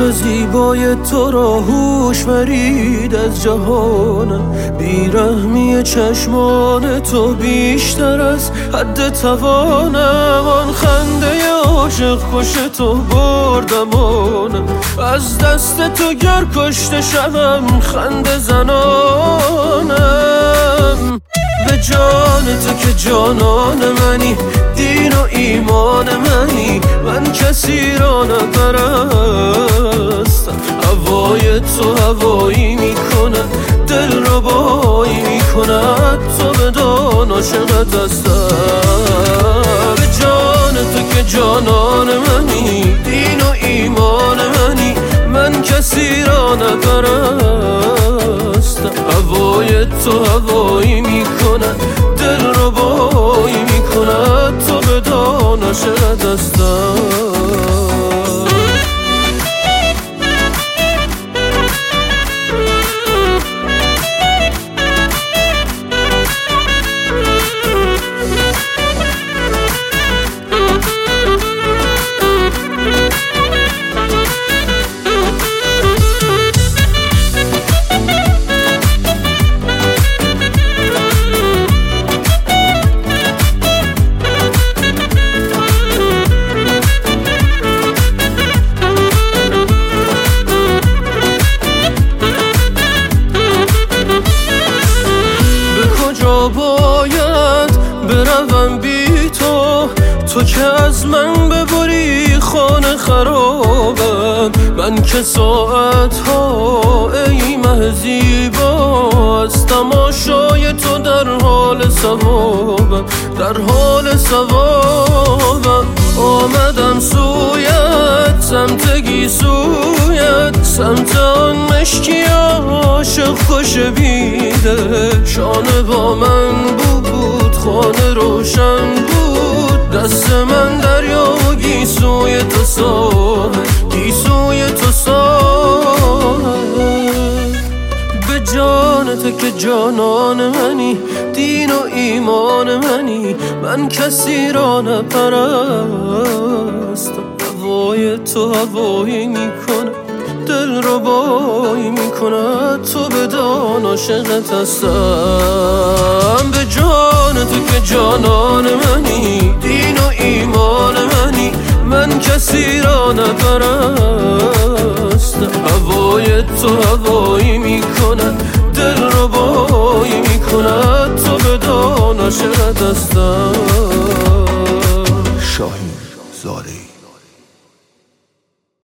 چرخ زیبای تو را هوش ورید از جهانم. بیرحمی چشمان تو بیشتر از حد توانم. آن خنده عاشق کش تو بردمانم. از دست تو گر کشته شوم خنده زنانم. به جان تو که جانان منی، دین و ایمان منی، من کسی را نپرستم. هوای تو هوایی میکند، دل را بایی میکند، تو بدان عاشقت هستم. به جان تو که جانان منی، دین و ایمان منی، من کسی را نپرستم. هوای تو هوایی میکند، دل را بایی میکند، تو بدان عاشقت هستم. باید بروم بی تو، تو که از من ببری خانه خرابم. من که ساعتها ای مه زیبا از تماشای تو در حال ثوابم، در حال ثوابم. آمدم سویت، سمت گیسویت، سمت آن مشکی عاشق خوش بیده. شانه با من بود، خانه روشن بود، دست من دریا و گیسوی تو ساحل، گیسوی تو ساحل. به جان تو که جانان منی، دین و ایمان منی، من کسی را نپرستم. هوای تو هوایی میکنه، دل رو بایی میکند، تو بدان عاشقت هستم. به جان تو که جانان منی، دین و ایمان منی، من کسی را نپرستم. هوای تو هوایی میکند، دل رو بایی میکند، تو بدان عاشقت هستم. شاهین زارعی.